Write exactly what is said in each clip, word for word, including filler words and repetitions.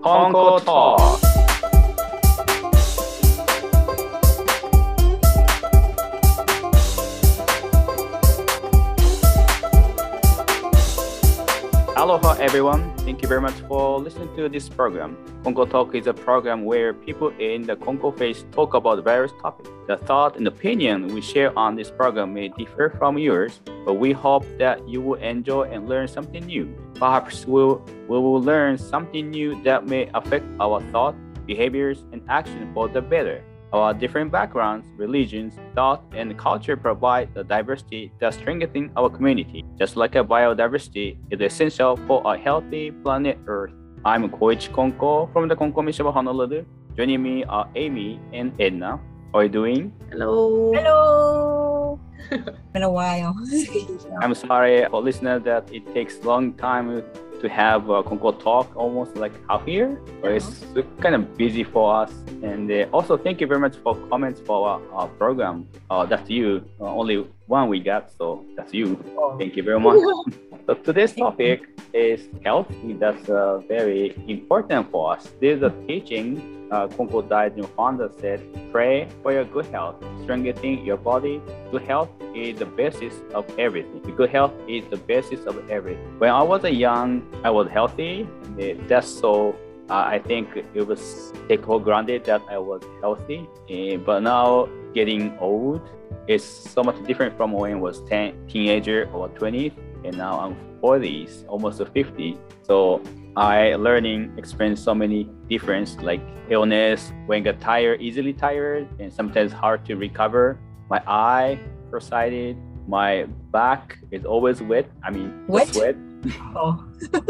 Konko Talk. Aloha everyone. Thank you very much for listening to this program. Konko Talk is a program where people in the Konko phase talk about various topics. The thought and opinion we share on this program may differ from yours, but we hope that you will enjoy and learn something new. Perhaps we'll, we will learn something new that may affect our thought, behaviors, and action for the better. Our different backgrounds, religions, thought, and culture provide the diversity that strengthens our community. Just like a biodiversity is essential for a healthy planet Earth. I'm Koichi Konko from the Konko Mission of Honolulu. Joining me are Amy and Edna. How are you doing? Hello. Hello. Been a while. I'm sorry for listeners that it takes long time to have a Konko Talk, almost like half year. So it's kind of busy for us. And uh, also thank you very much for comments for our, our program. Uh, that's you. Uh, only one we got, so that's you. Oh. Thank you very much. So today's topic is health. That's uh, very important for us. There's a teaching uh, Konko Daijin founder said, pray for your good health, strengthening your body. Good health is the basis of everything. Good health is the basis of everything. When I was a young, I was healthy. That's so, uh, I think it was take for granted that I was healthy. Uh, but now getting old is so much different from when I was ten, teenager or twenties. And now I'm forties, almost fifty. So I learning experience so many difference like illness, when I get tired, easily tired, and sometimes hard to recover. My eye farsighted, my back is always wet. I mean, wet? Sweat. Oh.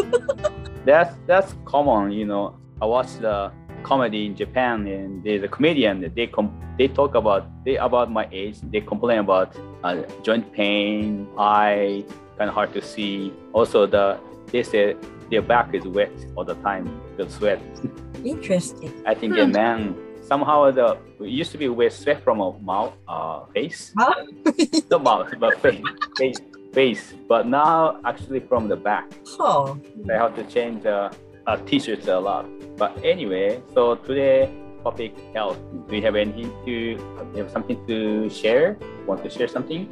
that's that's common, you know. I watched the comedy in Japan, and there's a comedian that they com- they talk about they about my age. They complain about uh, joint pain, eye kind of hard to see. Also, the they say their back is wet all the time with sweat. Interesting. I think a man somehow the it used to be with sweat from a mouth, uh, face, huh? the mouth, but face, face, face. But now actually from the back. Oh. I have to change the uh, t-shirts a lot. But anyway, so today topic health. Do you have anything to? Do you have something to share? Want to share something?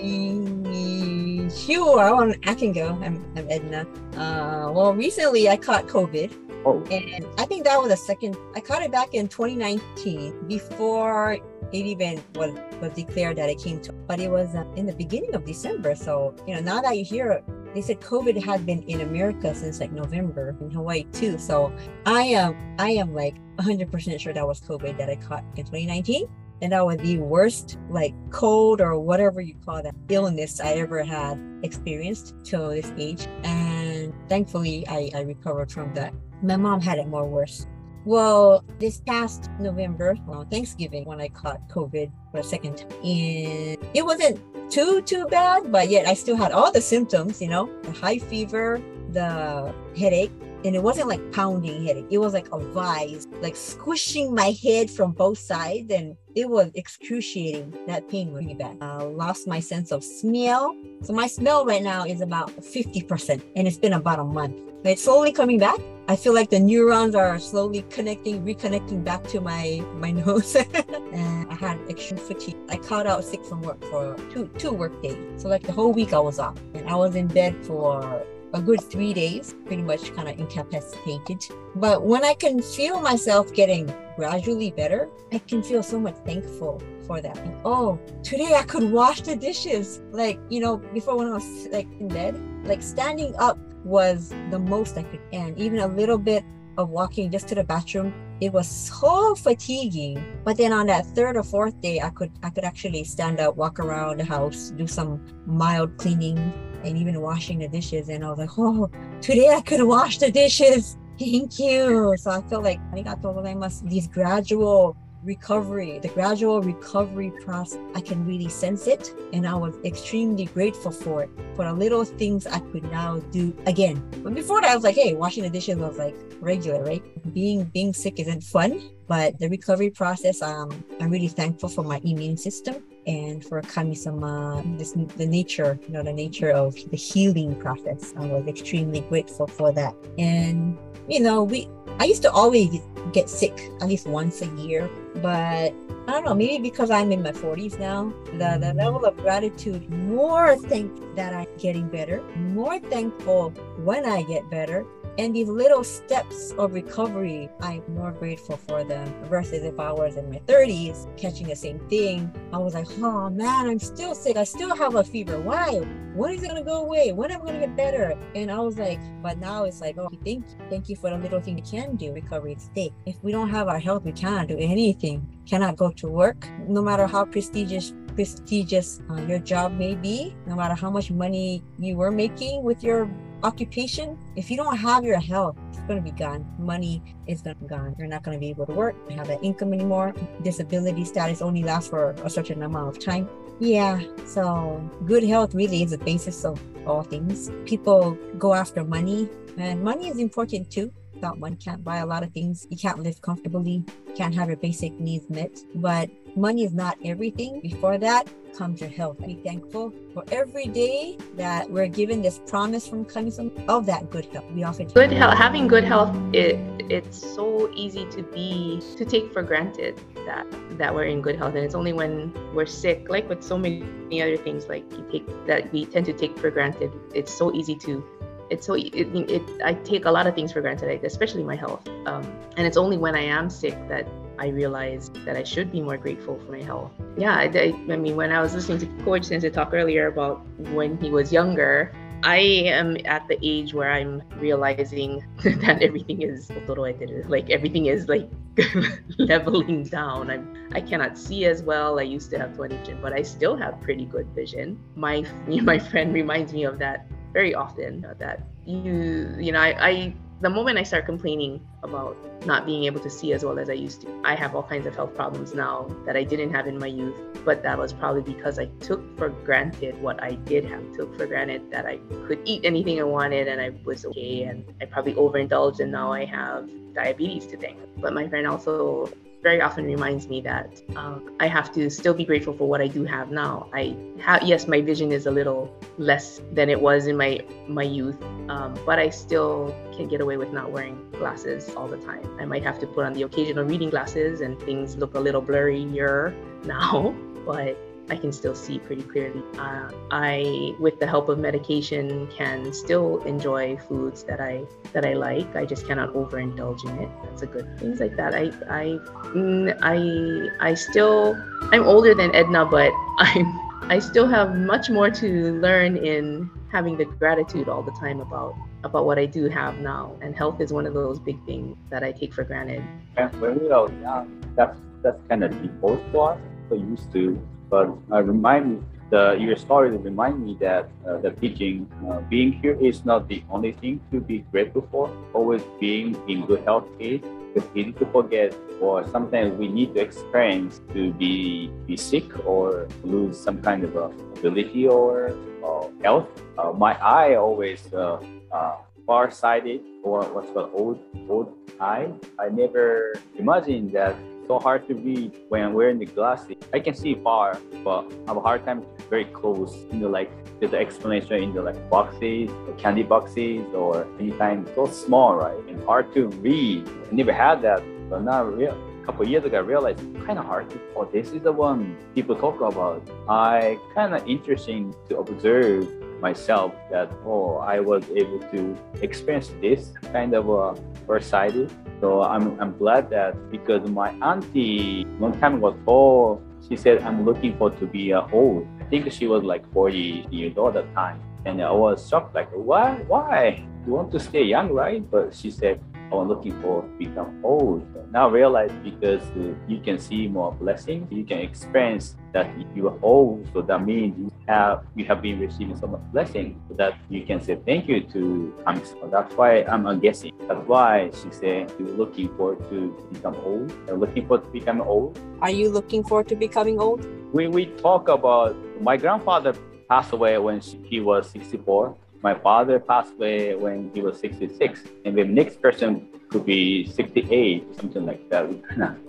Mm, sure, I want. I can go. I'm, I'm Edna. Uh, well, recently I caught COVID, oh. and I think that was the second. I caught it back in twenty nineteen, before it even was was declared that it came to. But it was uh, in the beginning of December. So you know, now that you hear, they said COVID had been in America since like November, in Hawaii too. So I am, I am like one hundred percent sure that was COVID that I caught in twenty nineteen. And that was the worst, like cold or whatever you call that illness I ever had experienced till this age. And thankfully, I, I recovered from that. My mom had it more worse. Well, this past November, well, Thanksgiving, when I caught COVID for a second time, and it wasn't too, too bad, but yet I still had all the symptoms, you know, the high fever, the headache. And it wasn't like pounding headache. It was like a vise, like squishing my head from both sides. And it was excruciating. That pain was really bad. I lost my sense of smell. So my smell right now is about fifty percent. And it's been about a month. It's slowly coming back. I feel like the neurons are slowly connecting, reconnecting back to my, my nose. And I had extreme fatigue. I called out sick from work for two, two work days. So like the whole week I was off. And I was in bed for a good three days, pretty much kind of incapacitated. But when I can feel myself getting gradually better, I can feel so much thankful for that. And, oh, today I could wash the dishes. Like, you know, before when I was like in bed, like standing up was the most I could. And even a little bit of walking just to the bathroom, it was so fatiguing. But then on that third or fourth day, I could I could actually stand up, walk around the house, do some mild cleaning, and even washing the dishes. And I was like, oh, today I could wash the dishes. Thank you. So I felt like arigatou gozaimasu. These gradual recovery, the gradual recovery process, I can really sense it. And I was extremely grateful for it, for the little things I could now do again. But before that, I was like, hey, washing the dishes was like regular, right? Being being sick isn't fun, but the recovery process, um, I'm really thankful for my immune system. and for Kami-sama, this the nature, you know, the nature of the healing process. I was extremely grateful for that. And you know, we I used to always get sick at least once a year, but I don't know, maybe because I'm in my forties now, the, the level of gratitude, more thankful that I'm getting better, more thankful when I get better. And these little steps of recovery, I'm more grateful for them versus if I was in my thirties catching the same thing. I was like, oh man, I'm still sick. I still have a fever. Why? When is it going to go away? When am I going to get better? And I was like, but now it's like, oh, thank you. Thank you for the little thing you can do, recovery state. If we don't have our health, we cannot do anything. Cannot go to work, no matter how prestigious prestigious uh, your job may be, no matter how much money you were making with your occupation. If you don't have your health, it's going to be gone. Money is going to be gone. You're not going to be able to work, have that income anymore. Disability status only lasts for a certain amount of time. Yeah, so good health really is the basis of all things. People go after money, and money is important too. Without money, can't buy a lot of things. You can't live comfortably, can't have your basic needs met. But money is not everything. Before that comes your health. Be thankful for every day that we're given this promise from Kami-sama of that good health. We often good health. Having good health, it it's so easy to be to take for granted that that we're in good health, and it's only when we're sick, like with so many other things, like you take that we tend to take for granted. It's so easy to. It's so it, it I take a lot of things for granted, especially my health. Um, and it's only when I am sick that I realize that I should be more grateful for my health. Yeah, I, I, I mean, when I was listening to Coach Sensei talk earlier about when he was younger, I am at the age where I'm realizing that everything is like everything is like leveling down. I'm I cannot see as well. I used to have twenty vision, but I still have pretty good vision. My my friend reminds me of that very often, that you you know I, I the moment I start complaining about not being able to see as well as I used to, I have all kinds of health problems now that I didn't have in my youth. But that was probably because I took for granted what I did have. Took for granted that I could eat anything I wanted and I was okay, and I probably overindulged, and now I have diabetes to thank. But my friend also very often reminds me that um, I have to still be grateful for what I do have now. I have, yes, my vision is a little less than it was in my my youth, um, but I still can get away with not wearing glasses all the time. I might have to put on the occasional reading glasses, and things look a little blurrier now, but I can still see pretty clearly. Uh, I, with the help of medication, can still enjoy foods that I that I like. I just cannot overindulge in it. That's a good things like that. I I I I still I'm older than Edna, but I'm I still have much more to learn in having the gratitude all the time about about what I do have now. And health is one of those big things that I take for granted. And when we are young, that's that's kind of default for us. So used to. But uh, remind me, the your story remind me that uh, the teaching, uh, being here is not the only thing to be grateful for. Always being in good health is. It's easy to forget, or sometimes we need to experience to be be sick or lose some kind of uh, ability or uh, health. Uh, my eye always uh, uh, far-sighted, or what's called old old eye. I never imagined that. So hard to read when wearing the glasses. I can see far, but I have a hard time very close. You know, like there's the explanation in the like boxes, the candy boxes, or anytime so small, right? And hard to read. I never had that, but now real. A couple of years ago, I realized it's kind of hard to. Oh, this is the one people talk about. I kind of interesting to observe myself that oh, I was able to experience this kind of uh, far-sighted. So I'm I'm glad that because my auntie long time ago told, she said I'm looking for to be uh, old. I think she was like forty years old at the time, and I was shocked like why why you want to stay young, right? But she said I was looking for to become old. Now I realize because uh, you can see more blessings, you can experience that you are old, so that means you have you have been receiving so much blessing, so that you can say thank you to Kami. So that's why I'm uh, guessing. That's why she said you're looking forward to become old. You're looking forward to becoming old. Are you looking forward to becoming old? When we talk about my grandfather passed away when she, he was sixty-four. My father passed away when he was sixty-six, and the next person could be sixty-eight, something like that. We kind of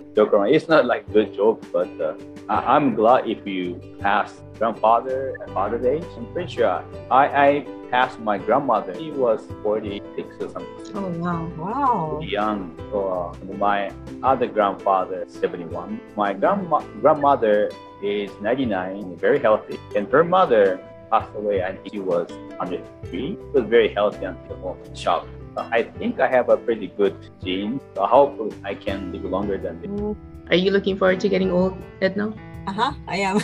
joke around. It's not like good joke, but uh, I- I'm glad if you pass grandfather and father's age. I'm pretty sure I, I passed my grandmother. She was forty-six or something. Oh wow. Wow. Young. So uh, my other grandfather, seventy-one. My grandma grandmother is ninety-nine, very healthy. And her mother passed away, and she was one hundred three. She was very healthy until shock. I think I have a pretty good gene. So hopefully I can live longer than this. Are you looking forward to getting old, Edna? Uh-huh, I am.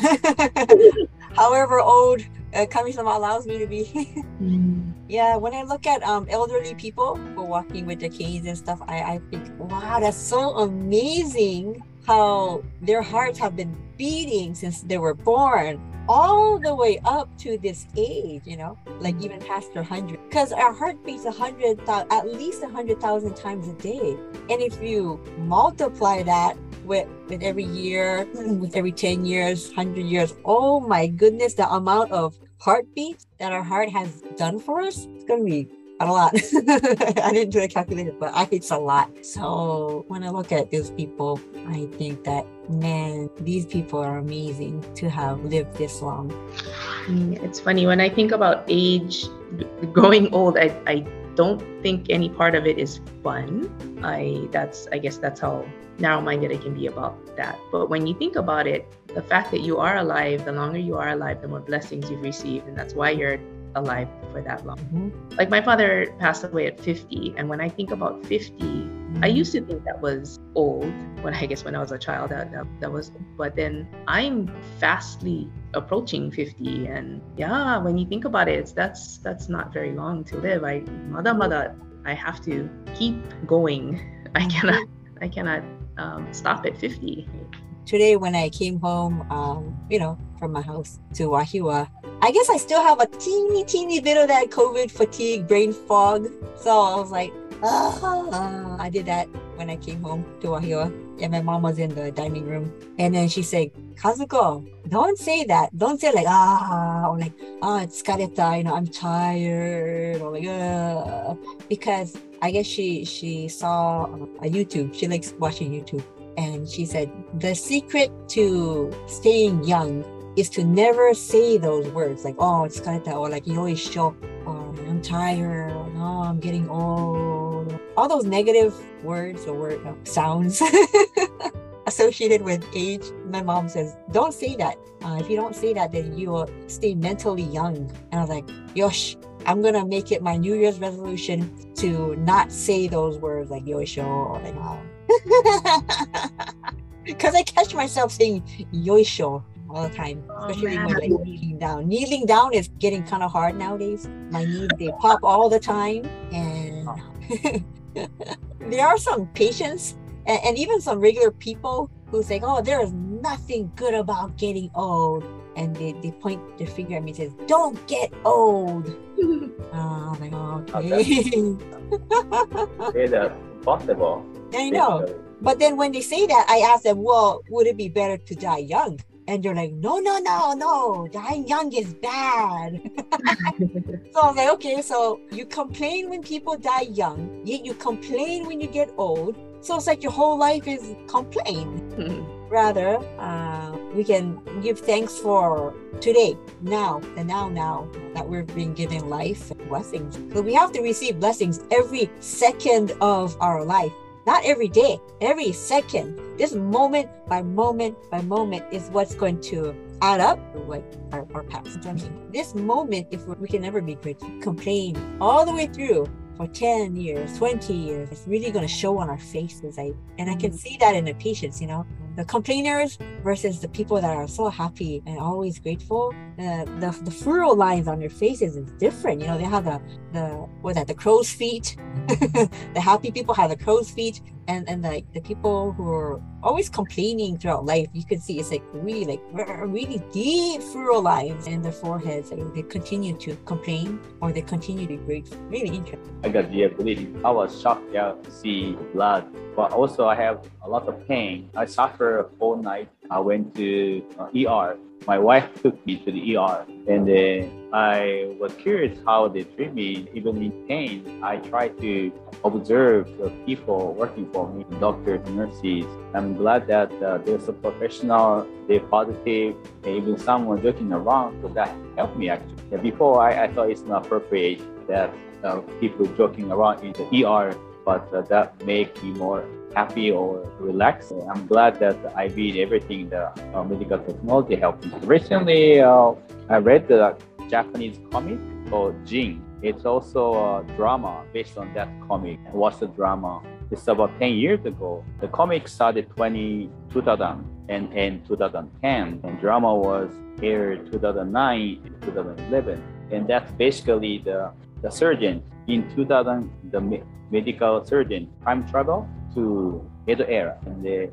However old uh, Kami-sama allows me to be. Mm. Yeah, when I look at um elderly people who are walking with their canes and stuff, I, I think, wow, that's so amazing how their hearts have been beating since they were born all the way up to this age, you know, like even past their hundred. Because our heart beats a hundred, at least a hundred thousand times a day. And if you multiply that with with every year, with every ten years, one hundred years, oh my goodness, the amount of heartbeats that our heart has done for us, it's gonna be a lot. I didn't do the calculation, but I it's a lot. So when I look at those people, I think that, man, these people are amazing to have lived this long. Mm, It's funny when I think about age, g- growing old. I, I don't think any part of it is fun. I that's I guess that's how narrow-minded I can be about that. But when you think about it, the fact that you are alive, the longer you are alive, the more blessings you've received, and that's why you're alive for that long. Mhm. Like my father passed away at fifty, and when I think about fifty, I used to think that was old. When I guess when I was a child, that that, that was. But then I'm fastly approaching fifty, and yeah, when you think about it, it's, that's that's not very long to live. I mada mada, I have to keep going. I cannot I cannot um, stop at fifty. Today when I came home, um, you know, from my house to Wahiawa, I guess I still have a teeny, teeny bit of that COVID fatigue, brain fog. So I was like, ah, I did that when I came home to Wahiawa. And my mom was in the dining room. And then she said, Kazuko, don't say that. Don't say like, ah, or like, ah, it's kareta, you know, I'm tired, or like, uh, because I guess she, she saw a YouTube. She likes watching YouTube. And she said, the secret to staying young is to never say those words like, oh, it's kareta, or like, yoisho, or I'm tired, or oh, I'm getting old. All those negative words or word uh, sounds associated with age. My mom says, don't say that. Uh, if you don't say that, then you will stay mentally young. And I was like, yosh, I'm going to make it my New Year's resolution to not say those words like yoisho or like, oh. Because I catch myself saying yoisho all the time, especially Oh, when like kneeling down. Kneeling down is getting kind of hard nowadays. My knees, they pop all the time. And there are some patients and, and even some regular people who say, oh, there is nothing good about getting old. And they, they point their finger at me and says, don't get old. Oh, I'm like, oh, okay. Okay, that's possible. I know. But then when they say that, I ask them, well, would it be better to die young? And they're like, no, no, no, no, dying young is bad. So I was like, okay, so you complain when people die young, yet you complain when you get old. So it's like your whole life is complain. Rather, uh, we can give thanks for today, now, the now, now that we're being given life and blessings. So we have to receive blessings every second of our life. Not every day, every second. This moment by moment by moment is what's going to add up to like our, our past. This moment, if we're, we can never be grateful, complain all the way through for ten years, twenty years, it's really going to show on our faces. I, and I can see that in the patients, you know, the complainers versus the people that are so happy and always grateful. Uh, the the furrow lines on their faces is different. You know, they have the, the what is that, the crow's feet. The happy people have the crow's feet, and and like the people who are always complaining throughout life, you can see it's like really like really deep furrow lines in their foreheads. Like they continue to complain or they continue to be grateful. Really interesting. I got dear bleeding. I was shocked out to see blood, but also I have a lot of pain. I suffer all night I went to uh, E R. My wife took me to the E R, and then I was curious how they treat me, even in pain. I tried to observe the people working for me, doctors, nurses. I'm glad that uh, they're so professional, they're positive, and even someone joking around, so that helped me actually. Yeah, before, I, I thought it's not appropriate that uh, people joking around in the E R, but uh, that make me more happy or relaxed. I'm glad that I read everything the uh, medical technology helped me. Recently, uh, I read the Japanese comic called Jin. It's also a drama based on that comic. What's the drama? It's about ten years ago. The comic started twenty, two thousand and, and two thousand ten, and drama was aired two thousand nine and two thousand eleven. And that's basically the, the surgeon in two thousand, the me- medical surgeon time travel to Edo era, and uh,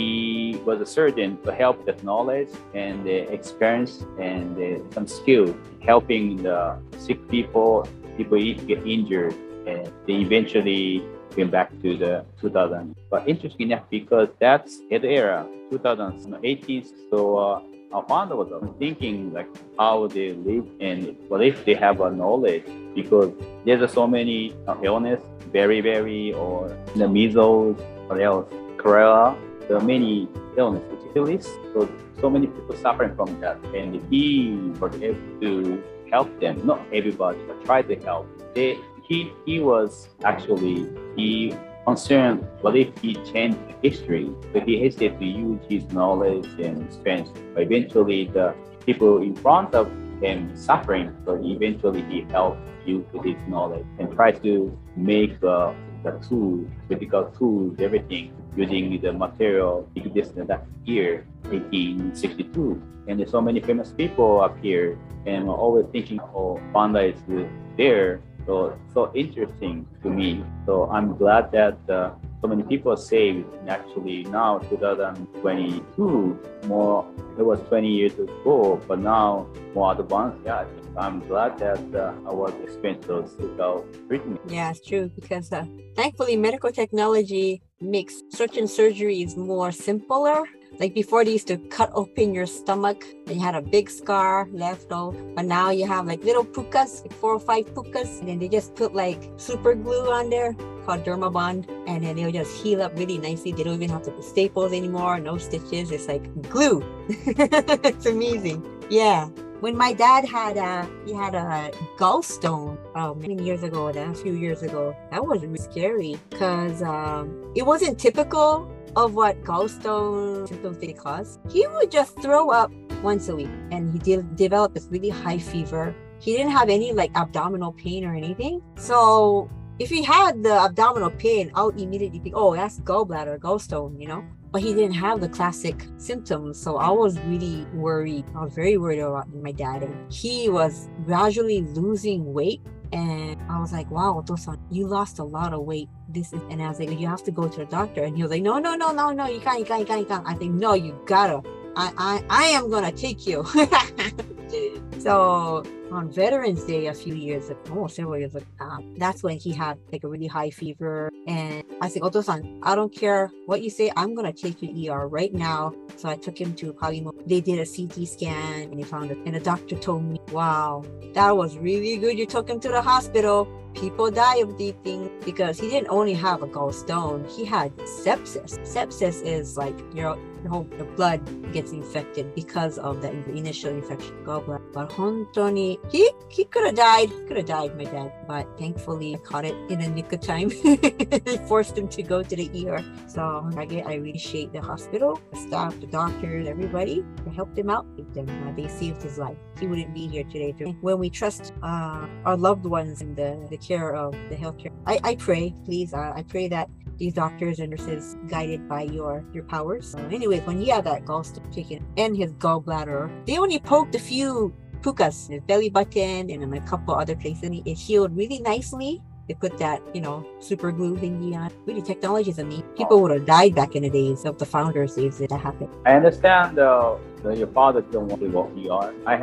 he was a surgeon to help that knowledge and the experience and uh, some skill helping the sick people, people get injured, and they eventually went back to the two thousand. But interesting enough, because that's Edo era, two thousand eighteen, so uh, our founder was thinking like how they live and what if they have a knowledge, because there's so many uh, illness, beriberi or the measles, what else, cholera. There are many illnesses, syphilis. So so many people suffering from that, and he was able to help them. Not everybody, but try to help. They, he he was actually he concerned. What if he changed history? So he hesitated to use his knowledge and strength. But eventually, the people in front of him suffering. So eventually, he helped use his knowledge and try to make uh, the tools, medical tools, everything using the material existed that year, eighteen sixty-two. And there's so many famous people up here, and we're always thinking, oh, Panda is there. So so interesting to me. So I'm glad that uh, so many people are saved. And actually now twenty twenty-two, more it was twenty years ago, but now more advanced. Yeah, I'm glad that uh, I was experienced those medical treatment. Yeah, it's true, because uh, thankfully medical technology makes certain surgeries more simpler. Like before, they used to cut open your stomach and you had a big scar left out. But now you have like little pukas, like four or five pukas. And then they just put like super glue on there called Dermabond. And then they'll just heal up really nicely. They don't even have to put staples anymore, no stitches. It's like glue. It's amazing. Yeah. When my dad had a, he had a gallstone oh, many years ago, a few years ago, that was really scary because um, it wasn't typical of what gallstone symptoms they cause. He would just throw up once a week, and he de- developed this really high fever. He didn't have any like abdominal pain or anything. So if he had the abdominal pain, I would immediately think, oh, that's gallbladder, gallstone, you know? But he didn't have the classic symptoms. So I was really worried. I was very worried about my dad. And he was gradually losing weight. And I was like, wow, Otosan, you lost a lot of weight. This is, and I was like, you have to go to the doctor. And he was like, no, no, no, no, no, you can't, you can't, you can't, you can't. I think, no, you gotta. I, I, I am gonna take you. So on Veterans Day a few years ago, oh, several years ago, um, that's when he had like a really high fever. And I said, Oto-san, I don't care what you say, I'm gonna take you to E R right now. So I took him to Kagimo. They did a C T scan and they found it. And the doctor told me, wow, that was really good. You took him to the hospital. People die of these things because he didn't only have a gallstone, he had sepsis. Sepsis is like your, your whole your blood gets infected because of the initial infection of gallbladder. But hontoni, he he could have died, could have died, my dad. But thankfully, I caught it in a nick of time. Forced him to go to the E R. So again, I appreciate the hospital, the staff, the doctors, everybody. They helped him out. Them, uh, they saved his life. He wouldn't be here today. When we trust uh, our loved ones in the, the care of the healthcare, I, I pray, please, uh, I pray that these doctors and nurses guided by your your powers. Uh, anyway, when he had that gallstone taken and his gallbladder, they only poked a few pukas, his belly button, and in a couple other places. And it healed really nicely. They put that, you know, super glue thingy on. Really, technology is amazing. People would have died back in the days of the founders days that happened. I understand uh, that your father didn't want to go E R. I have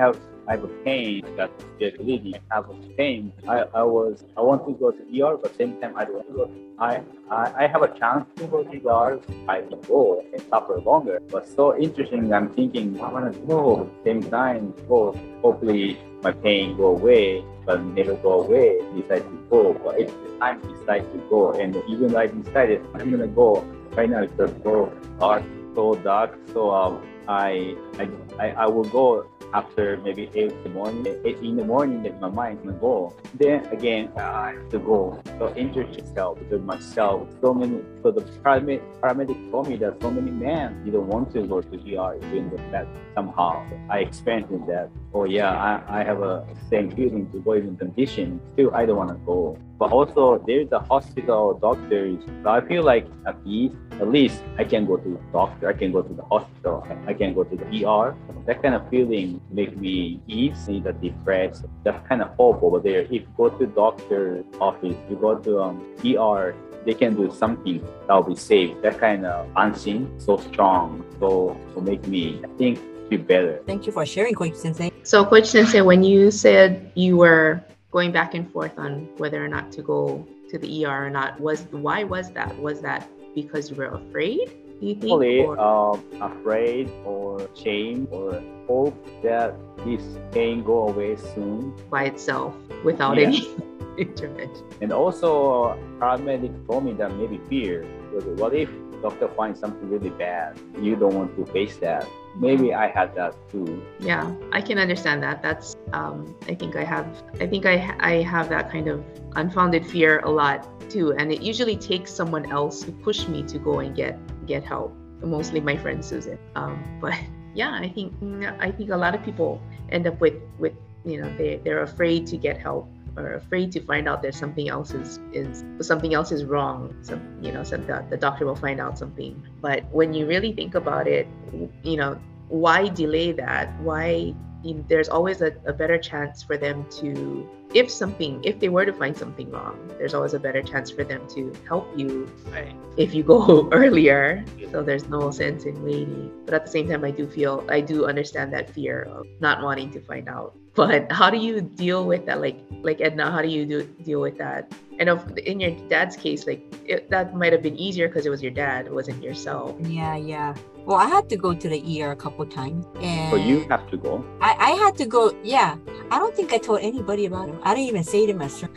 I have a pain that is bleeding. I have a pain. I, I was I want to go to E R, but same time I don't want to go. I, I I have a chance to go to E R. I can go and suffer longer. But so interesting. I'm thinking I want to go. Same time, go. Hopefully my pain go away, but never go away. Decide to go, but it's the time to decide to go. And even though I decided I'm gonna go right now, it's just so dark, so dark. So um, I I I I will go after maybe eight in the morning. Eight in the morning, that my mind gonna go. Then again, I have to go. So interesting self because myself. So many. So the paramedic paramedic told me that so many men didn't want to go to E R even that somehow. I experienced that. Oh yeah, I, I have a same feeling to go in condition. Still, I don't want to go. But also, there's a hospital doctors. So I feel like at least, at least I can go to the doctor. I can go to the hospital. I can go to the E R. That kind of feeling make me easy, the depressed. That's kind of hope over there. If you go to doctor's office, you go to um, E R, they can do something that will be safe. That kind of unseen, so strong. So to make me think feel better. Thank you for sharing, Coach Sensei. So, Coach Sensei, when you said you were going back and forth on whether or not to go to the E R or not, was why was that? Was that because you were afraid? Do you think? Probably or? um, afraid or shame or hope that this pain go away soon By itself, without Yeah. any intervention. And also, uh, paramedic told me that maybe fear. What if doctor finds something really bad? You don't want to face that. Maybe I had that too. Yeah, I can understand that. That's um, I think I have I think I I have that kind of unfounded fear a lot too, and it usually takes someone else to push me to go and get get help. Mostly my friend Susan. Um, but yeah, I think I think a lot of people end up with with you know they they're afraid to get help or afraid to find out that something else is is something else is wrong. Some you know some the, the doctor will find out something. But when you really think about it, you know why delay that? Why you know, there's always a, a better chance for them to if something if they were to find something wrong, there's always a better chance for them to help you Right. if you go earlier. So there's no sense in waiting. But at the same time, I do feel I do understand that fear of not wanting to find out. But how do you deal with that? Like like Edna, how do you do deal with that? And of, in your dad's case, like it, that might have been easier because it was your dad, it wasn't yourself. Yeah, yeah. Well, I had to go to the E R a couple times, and So you have to go. I, I had to go. Yeah, I don't think I told anybody about it. I didn't even say it in my sermon.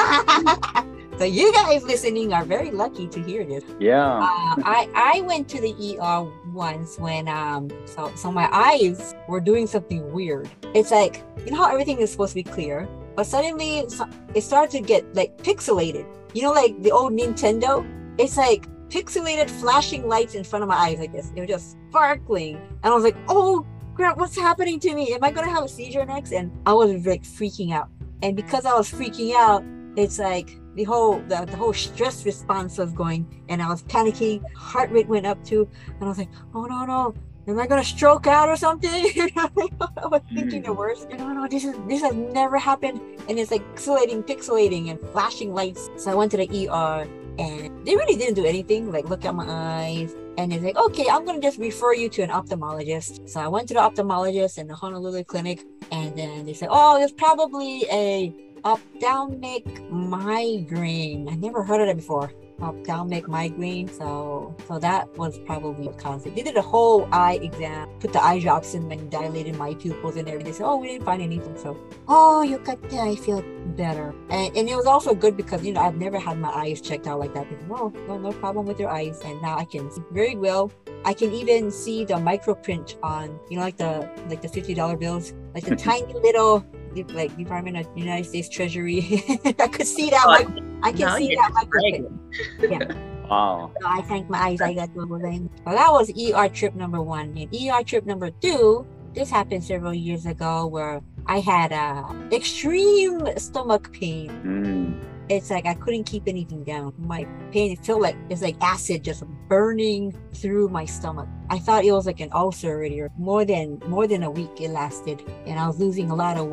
So you guys listening are very lucky to hear this. Yeah. Uh, I I went to the E R once when um so so my eyes were doing something weird. It's like, you know how everything is supposed to be clear, but suddenly so- it started to get like pixelated. You know, like the old Nintendo. It's like pixelated flashing lights in front of my eyes like this. They were just sparkling, and I was like, oh crap, what's happening to me? Am I gonna have a seizure next? And I was like freaking out. And because I was freaking out, it's like the whole the, the whole stress response was going, and I was panicking. Heart rate went up too, and I was like, oh no no, am I gonna stroke out or something? I was thinking the worst. No no, this is this has never happened, and it's like pixelating, pixelating, and flashing lights. So I went to the E R, and they really didn't do anything. Like look at my eyes, and it's like, okay, I'm gonna just refer you to an ophthalmologist. So I went to the ophthalmologist in the Honolulu clinic, and then they said, oh, it's probably a ophthalmic migraine. I never heard of that before. Ophthalmic migraine. So so that was probably what caused it. They did a whole eye exam, put the eye drops in and dilated my pupils and everything. They said, oh, we didn't find anything. So, oh, you got that. I feel better. And, and it was also good because, you know, I've never had my eyes checked out like that before. No, no, no problem with your eyes. And now I can see very well. I can even see the microprint on, you know, like the like the fifty dollar bills, like the tiny little, like Department of United States Treasury. I could see that. Like, I can Now see you're that microprint. Yeah. Wow. So I thank my eyes. I got one thing. Well, that was E R trip number one. And E R trip number two, this happened several years ago, where I had uh, extreme stomach pain. Mm. It's like I couldn't keep anything down. My pain, it felt like it's like acid just burning through my stomach. I thought it was like an ulcer already. Or more than more than a week it lasted, and I was losing a lot of weight.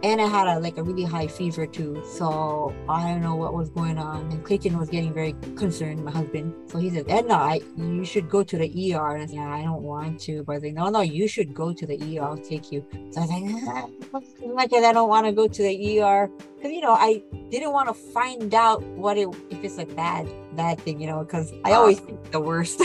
and I had a like a really high fever too. So I don't know what was going on. And Clayton was getting very concerned, my husband. So he said, Edna, I, you should go to the E R. And I said, yeah, I don't want to. But I was like, no, no, you should go to the E R. I'll take you. So I was like, ah, as much as I don't want to go to the E R. Because, you know, I didn't want to find out what it, if it's a bad, bad thing, you know, because I always think the worst.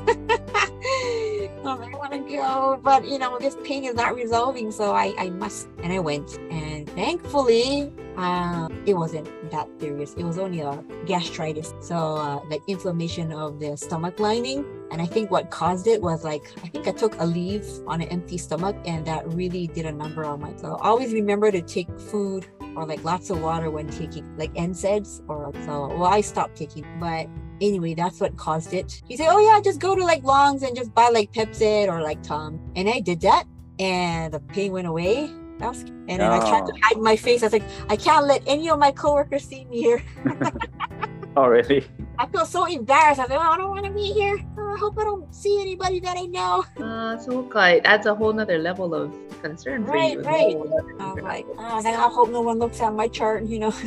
Oh, I want to go, but you know, this pain is not resolving, so I, I must. And I went, and thankfully, uh, it wasn't that serious. It was only a gastritis, so uh, like inflammation of the stomach lining. And I think what caused it was like, I think I took a leave on an empty stomach, and that really did a number on my. So always remember to take food or like lots of water when taking like N SAIDs, or so. Well, I stopped taking, but. Anyway, that's what caused it. He said, oh yeah, just go to like Longs and just buy like Pepcid or like Tom. And I did that, and the pain went away. That was, and then oh. I tried to hide my face. I was like, I can't let any of my coworkers see me here. Oh, really? I feel so embarrassed. I was like, oh, I don't want to be here. Oh, I hope I don't see anybody that I know. Uh, so okay, it adds a whole nother level of concern for right, you. Right, right. I was like, I was like, I hope no one looks at my chart, you know.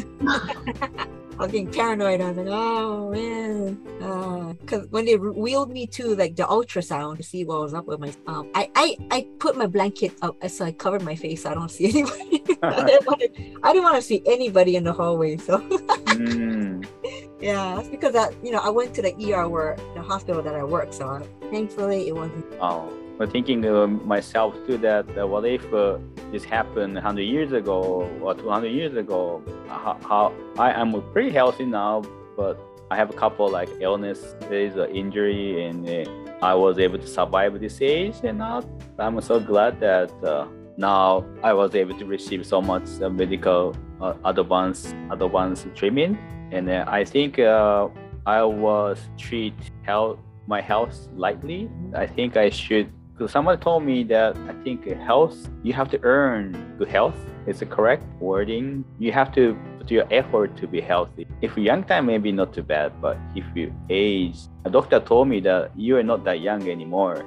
I was getting paranoid. I was like, oh man, because uh, when they wheeled me to like the ultrasound to see what was up with my, um, I, I, I put my blanket up so I covered my face so I don't see anybody. I didn't want to, I didn't want to see anybody in the hallway. So mm. Yeah, that's because that you know I went to the E R where the hospital that I work. So uh, thankfully it wasn't. Oh. I'm thinking uh, myself too that uh, what if uh, this happened one hundred years ago or two hundred years ago? How, how I am pretty healthy now, but I have a couple like illness, there is an injury, and uh, I was able to survive this age. And now I'm so glad that uh, now I was able to receive so much uh, medical uh, advanced advanced treatment, and uh, I think uh, I was treat health my health lightly. I think I should. Because someone told me that I think health, you have to earn good health. It's the correct wording. You have to put your effort to be healthy. If you're young time, maybe not too bad, but if you age, a doctor told me that you are not that young anymore.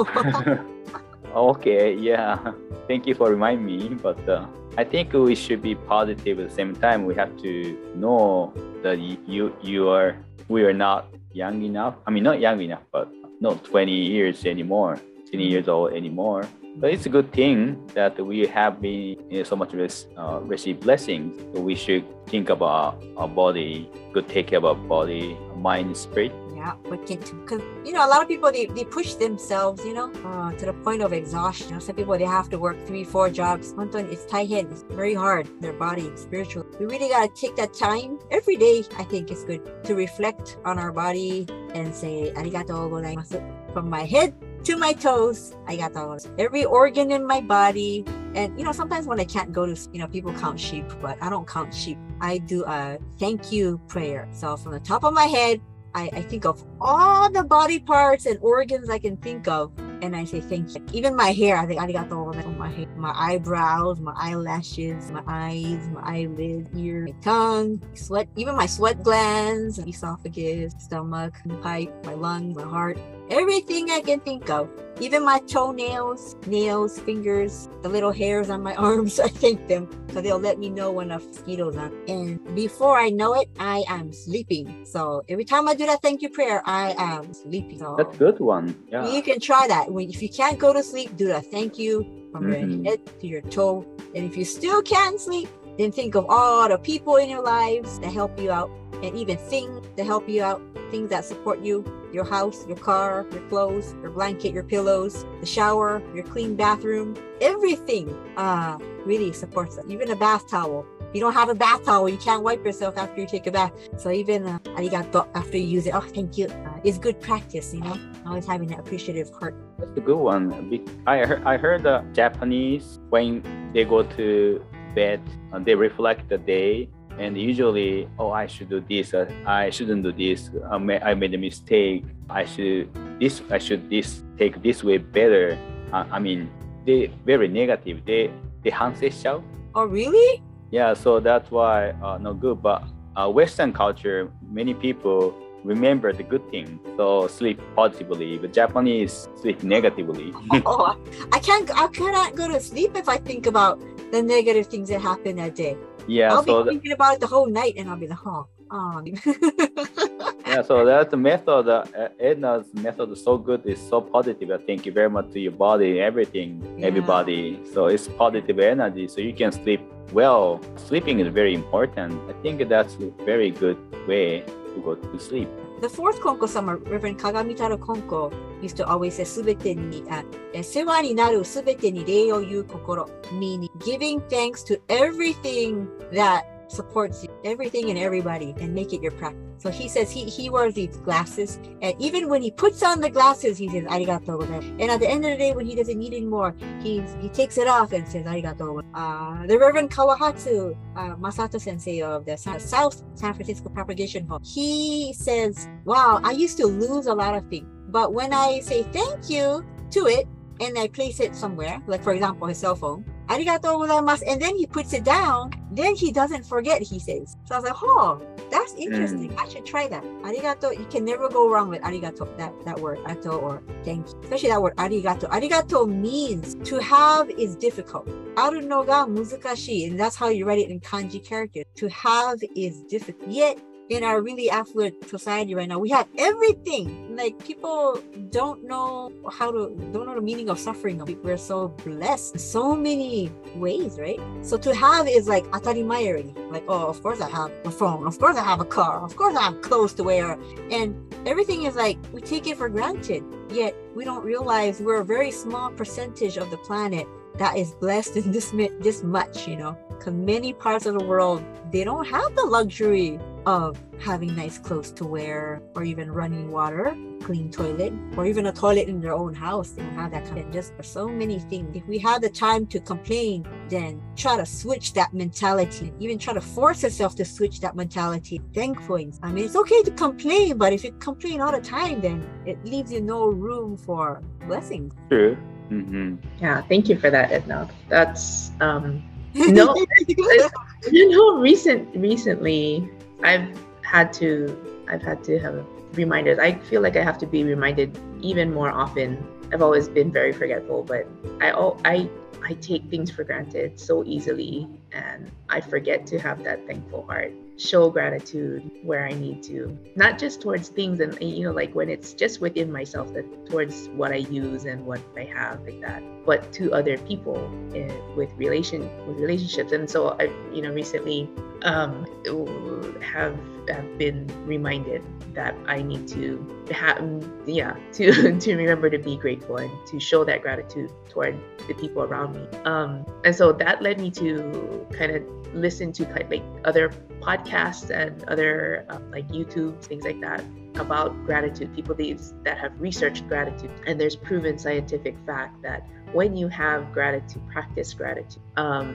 Okay, yeah. Thank you for reminding me. But uh, I think we should be positive at the same time. We have to know that you you are we are not young enough. I mean, not young enough, but not twenty years anymore. twenty years old anymore. But it's a good thing that we have been you know, so much uh, receive blessings. So we should think about our body, good take care of our body, mind, spirit. Yeah, because you know a lot of people they, they push themselves, you know, uh, to the point of exhaustion. Some people they have to work three, four jobs. It's tight head. It's very hard. Their body, spiritual. We really gotta take that time every day. I think it's good to reflect on our body and say arigato gozaimasu from my head to my toes. I got those. Every organ in my body. And you know, sometimes when I can't go to, you know, people count sheep, but I don't count sheep. I do a thank you prayer. So from the top of my head, I, I think of all the body parts and organs I can think of, and I say thank you. Even my hair, I think arigato on my hair, my eyebrows, my eyelashes, my eyes, my eyelids, ear, my tongue, sweat, even my sweat glands, esophagus, stomach, pipe, my lungs, my heart. Everything I can think of, even my toenails, nails, fingers, the little hairs on my arms, I thank them because they'll let me know when a mosquito's on. And before I know it, I am sleeping. So every time I do that thank you prayer, I am sleeping. So that's a good one. Yeah. You can try that. If you can't go to sleep, do the thank you from mm-hmm. your head to your toe. And if you still can't sleep, then think of all the people in your lives that help you out, and even things that help you out, things that support you, your house, your car, your clothes, your blanket, your pillows, the shower, your clean bathroom, everything uh, really supports it. Even a bath towel. If you don't have a bath towel, you can't wipe yourself after you take a bath. So even uh, arigato after you use it, oh, thank you. Uh, it's good practice, you know, always having that appreciative heart. That's a good one. I heard, I heard the Japanese, when they go to bed, uh, they reflect the day. And usually, oh, I should do this. Uh, I shouldn't do this. I, may, I made a mistake. I should this. I should this take this way better. Uh, I mean, they very negative. They they hansei. Oh, really? Yeah. So that's why uh, not good. But uh, Western culture, many people remember the good thing. So sleep positively. But Japanese sleep negatively. Oh, I can't. I cannot go to sleep if I think about the negative things that happen that day. Yeah, I'll so be thinking about it the whole night, and I'll be like, oh, oh. yeah, so that method, uh, Edna's method is so good, it's so positive. Thank you very much to your body, everything, Yeah. everybody. So it's positive energy, so you can sleep well. Sleeping is very important. I think that's a very good way to go to sleep. The fourth Konko-sama, Reverend Kagamitaro Konko, used to always say, すべてに、あ、え、世話になるすべてに礼を言う心, meaning giving thanks to everything that supports you, everything and everybody, and make it your practice. So he says he, he wears these glasses, and even when he puts on the glasses, he says, ありがとうございます. And at the end of the day, when he doesn't need anymore, he, he takes it off and says, ありがとう. Uh, the Reverend Kawahatsu uh, Masato Sensei of the South San Francisco Propagation Hall, he says, wow, I used to lose a lot of things, but when I say thank you to it, and I place it somewhere, like for example, his cell phone, ありがとうございます, and then he puts it down, then he doesn't forget, he says. So I was like, oh, that's interesting. Mm. I should try that. ありがとう, you can never go wrong with ありがとう, that, that word, ありがとう or thank you. Especially that word, ありがとう. ありがとう means to have is difficult. あるのが難しい, and that's how you write it in kanji characters. To have is difficult. Yet, in our really affluent society right now, we have everything. Like, people don't know how to, don't know the meaning of suffering. We're so blessed in so many ways, right? So to have is like atarimae already. Like, oh, of course I have a phone. Of course I have a car. Of course I have clothes to wear. And everything is like, we take it for granted. Yet we don't realize we're a very small percentage of the planet that is blessed in this, this much, you know? Because many parts of the world, they don't have the luxury of having nice clothes to wear, or even running water, clean toilet, or even a toilet in their own house. They don't have that kind of, just for so many things. If we have the time to complain, then try to switch that mentality, even try to force yourself to switch that mentality. Thankfully, I mean, it's okay to complain, but if you complain all the time, then it leaves you no room for blessings. True. Mm-hmm. Yeah, thank you for that, Edna. That's um no, you know, recent recently I've had to I've had to have reminders. I feel like I have to be reminded even more often. I've always been very forgetful, but I oh I I take things for granted so easily, and I forget to have that thankful heart. Show gratitude where I need to, not just towards things and, you know, like when it's just within myself, that towards what I use and what I have, like that, but to other people uh, with relation with relationships. And so I, you know, recently um, have have been reminded that I need to have, yeah, to to remember to be grateful and to show that gratitude toward the people around me. Um, and so that led me to kind of listen to like other podcasts and other uh, like YouTube, things like that, about gratitude, people these that have researched gratitude. And there's proven scientific fact that when you have gratitude, practice gratitude, um,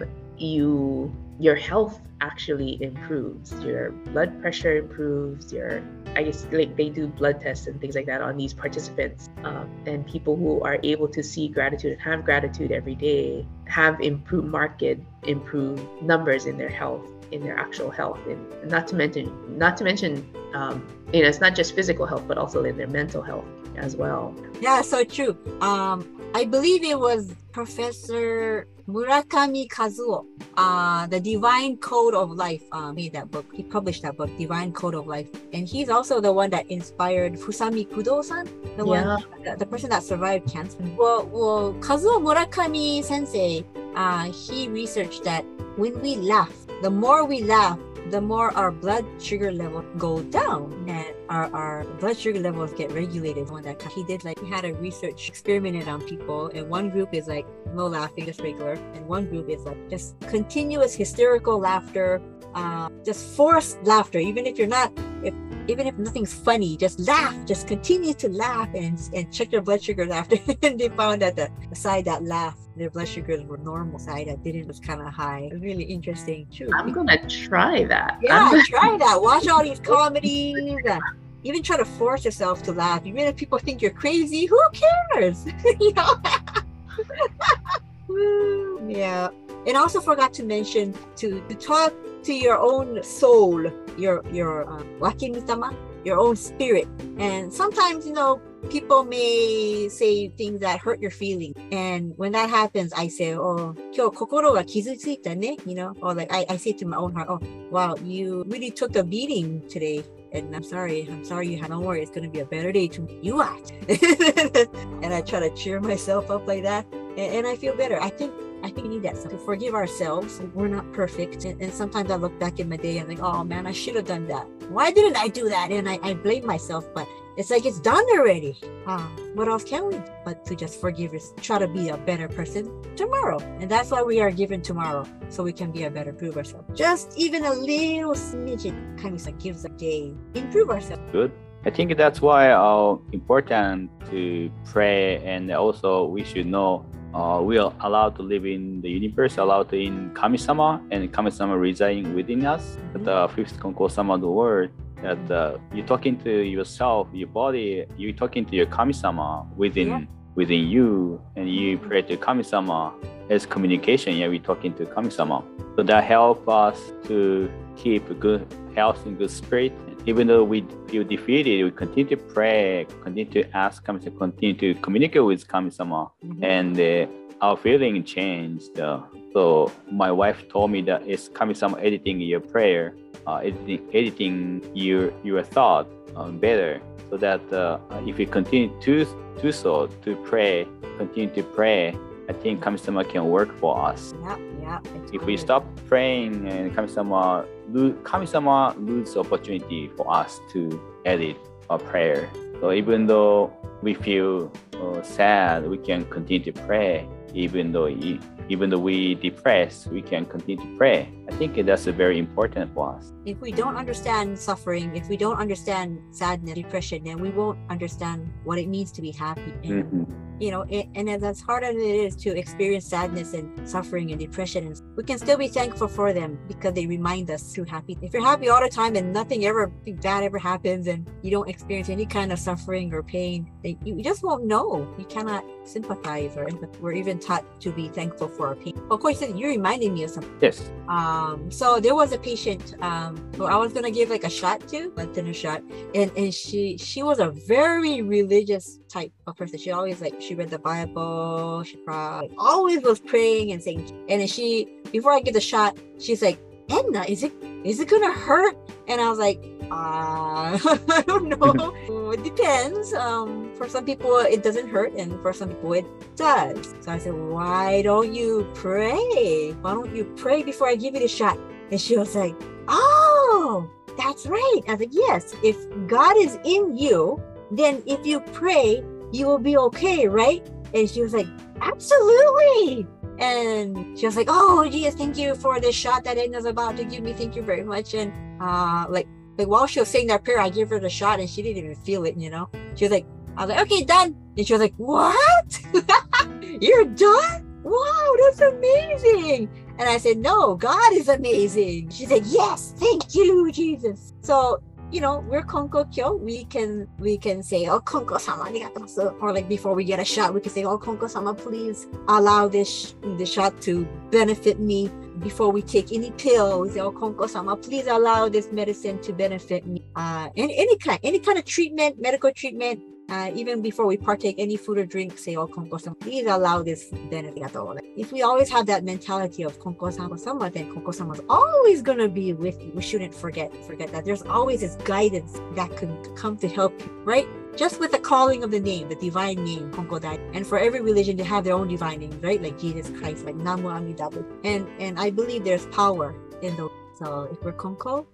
you your health actually improves, your blood pressure improves, your I guess like they do blood tests and things like that on these participants, um, and people who are able to see gratitude and have gratitude every day have improved marked improved numbers in their health, in their actual health, and not to mention not to mention um, you know, it's not just physical health but also in their mental health as well. Yeah, so true. um I believe it was Professor Murakami Kazuo, uh, The Divine Code of Life, uh, made that book. He published that book, Divine Code of Life. And he's also the one that inspired Fusami Kudo-san, the Yeah. one, the, the person that survived cancer. Well, well Kazuo Murakami sensei, uh, he researched that when we laugh, the more we laugh, the more our blood sugar levels go down, and our, our blood sugar levels get regulated. On that, he did like he had a research experimented on people, and one group is like no laughing, just regular, and one group is like just continuous hysterical laughter, uh, just forced laughter. Even if you're not, if even if nothing's funny, just laugh, just continue to laugh, and and check your blood sugars after. And they found that the, the side that laughed, their blood sugars were normal, side that didn't was kind of high. It was really interesting too. I'm gonna try that. Yeah, gonna... try that. Watch all these comedies. Uh, even try to force yourself to laugh. Even if people think you're crazy, who cares? You know? Yeah. And I also forgot to mention to, to talk to your own soul, your your uh, wakimitama, your own spirit. And sometimes, you know, people may say things that hurt your feelings. And when that happens, I say, oh, 今日心が傷ついたね, you know, or like I, I say to my own heart, oh, wow, you really took a beating today. And I'm sorry, I'm sorry you had, don't worry, it's going to be a better day to you at. And I try to cheer myself up like that. And, and I feel better. I think I think we need that. So to forgive ourselves. We're not perfect. And, and sometimes I look back in my day and think, oh man, I should have done that. Why didn't I do that? And I, I blame myself, but it's like it's done already. Uh, what else can we do but to just forgive us, try to be a better person tomorrow? And that's why we are given tomorrow, so we can be a better, improve ourselves. Just even a little smidget kind of gives a day, improve ourselves. Good. I think that's why uh, important to pray, and also we should know uh, we are allowed to live in the universe, allowed to in Kami-sama, and Kami-sama residing within us. Mm-hmm. The fifth Konko-sama, the word that uh, you're talking to yourself, your body, you're talking to your Kami-sama within yeah. within you, and you pray to Kami-sama as communication. Yeah, we're talking to Kami-sama. So that helps us to keep good health and good spirit. Even though we feel defeated, we continue to pray, continue to ask Kami-sama, continue to communicate with Kami-sama, mm-hmm. and uh, our feeling changed. Uh, so my wife told me that it's Kami-sama editing your prayer, uh, editing, editing your your thought um, better, so that uh, if we continue to do so, to pray, continue to pray, I think Kami-sama can work for us. Yeah, yeah. If we stop praying, and Kami-sama, Kami-sama lose opportunity for us to edit our prayer. So even though we feel uh, sad, we can continue to pray. Even though even though we depressed, we can continue to pray. I think that's very important for us. If we don't understand suffering, if we don't understand sadness, depression, then we won't understand what it means to be happy. And, mm-hmm. you know, it, and as hard as it is to experience sadness and suffering and depression, we can still be thankful for them because they remind us to happy. If you're happy all the time and nothing ever bad ever happens, and you don't experience any kind of suffering or pain, then you just won't know. You cannot sympathize or empathize. We're even taught to be thankful for our pain. Of course, you're reminding me of something. Yes. Um. So there was a patient um, who I was gonna give like a shot to, a dinner shot, and and she she was a very religious type of person. She always like she read the Bible. She probably always was praying and saying. And then she, before I give the shot, she's like, Edna, is it is it gonna hurt? And I was like, uh, I don't know. It depends. Um, for some people it doesn't hurt, and for some people it does. So I said, why don't you pray? Why don't you pray before I give you the shot? And she was like, oh, that's right. I was like, yes, if God is in you, then if you pray, you will be okay, right? And she was like, absolutely. And she was like, oh, Jesus, thank you for this shot that Edna's about to give me. Thank you very much. And uh, like, like while she was saying that prayer, I gave her the shot and she didn't even feel it, you know? She was like, I was like, okay, done. And she was like, what? You're done? Wow, that's amazing. And I said, no, God is amazing. She said, yes, thank you, Jesus. So, you know, we're Konko Kyo. We can we can say, oh, Konko-sama, arigatou. Or like before we get a shot, we can say, oh, Konko-sama, please allow this the shot to benefit me. Before we take any pill, we say, oh, Konko-sama, please allow this medicine to benefit me. Uh, any, any kind, any kind of treatment, medical treatment, uh, even before we partake any food or drink, say, oh, Konko-sama, please allow this benefit. If we always have that mentality of Konko-sama, then Konko-sama is always going to be with you. We shouldn't forget, forget that. There's always this guidance that can come to help you, right? Just with the calling of the name, the divine name, Konko-dai. And for every religion, they have their own divine name, right? Like Jesus Christ, like Namu Amida Butsu. And and I believe there's power in those. So if we're Konko,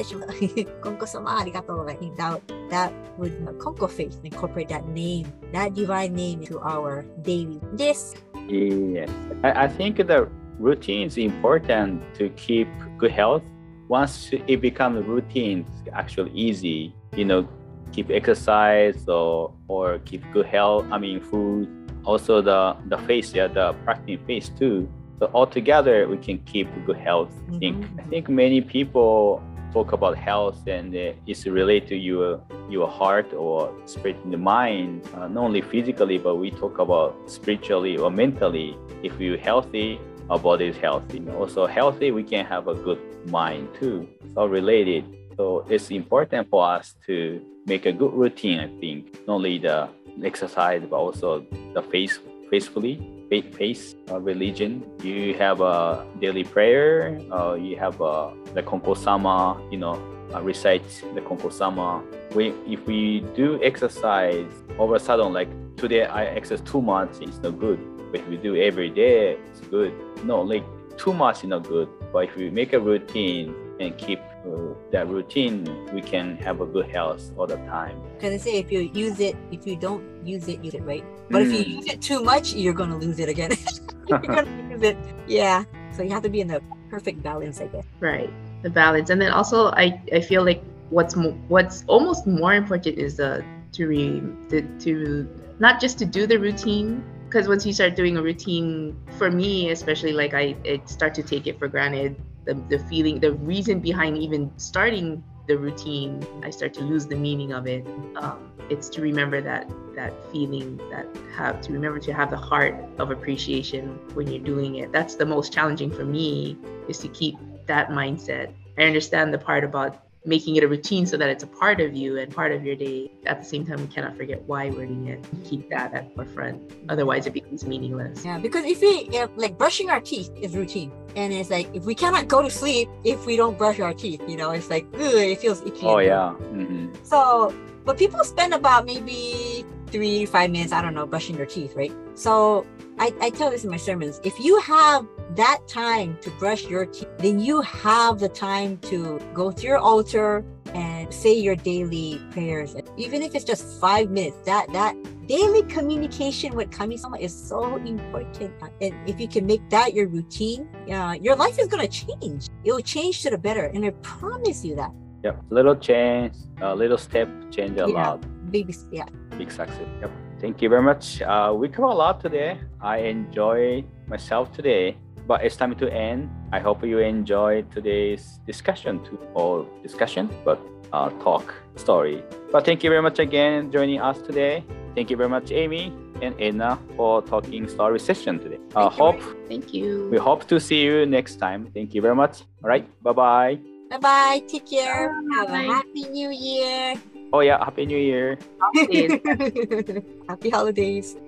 Konko-sama, arigatou. I think that, that would, Konko faith, incorporate that name, that divine name into our daily. This. Yes. I, I think the routine is important to keep good health. Once it becomes routine, it's actually easy, you know, keep exercise or or keep good health, I mean food, also the the face, yeah, the practicing face too. So altogether we can keep good health. Mm-hmm. I think I think many people talk about health and uh, it's related to your your heart or spirit in the mind, uh, not only physically, but we talk about spiritually or mentally. If you're healthy, our body is healthy. Also healthy, we can have a good mind too. It's all related. So it's important for us to make a good routine, I think. Not only the exercise, but also the faith, faithfully, faith, faith uh, religion. You have a daily prayer, uh, you have uh, the Konko-sama, you know, uh, recite the Konko-sama. We, if we do exercise, all of a sudden, like today I exercise too much, it's not good. But if we do every day, it's good. No, like too much is not good. But if we make a routine and keep uh, that routine, we can have a good health all the time. Because I say if you use it, if you don't use it, use it right. But mm. if you use it too much, you're going to lose it again. You're going to lose it. Yeah. So you have to be in the perfect balance, I guess. Right. The balance. And then also, I, I feel like what's mo- what's almost more important is the to re to, to not just to do the routine. Because once you start doing a routine, for me especially, like I, I start to take it for granted. The, the feeling, the reason behind even starting the routine, I start to lose the meaning of it. Um, it's to remember that that feeling, that have to remember to have the heart of appreciation when you're doing it. That's the most challenging for me, is to keep that mindset. I understand the part about making it a routine so that it's a part of you and part of your day. At the same time, we cannot forget why we're doing it. Keep that at forefront. Otherwise, it becomes meaningless. Yeah, because if we, if, like brushing our teeth is routine. And it's like, if we cannot go to sleep if we don't brush our teeth, you know, it's like, ugh, it feels itchy. Oh, yeah. Mm-hmm. So, but people spend about maybe three, five minutes, I don't know, brushing their teeth, right? So I, I tell this in my sermons, if you have that time to brush your teeth, then you have the time to go to your altar and say your daily prayers. Even if it's just five minutes, that that daily communication with Kami-sama is so important. And if you can make that your routine, uh, your life is going to change. It will change to the better. And I promise you that. Yep. Little change, a little step change a yeah. lot. Big, yeah. Big success. Yep. Thank you very much. Uh, we covered a lot today. I enjoyed myself today, but it's time to end. I hope you enjoyed today's discussion too, or discussion, but uh, talk, story. But thank you very much again joining us today. Thank you very much, Amy and Edna, for talking story session today. Uh, hope. Thank you. We hope to see you next time. Thank you very much. All right. Bye-bye. Bye-bye. Take care. Bye. Have a happy new year. Oh, yeah. Happy New Year. Happy holidays.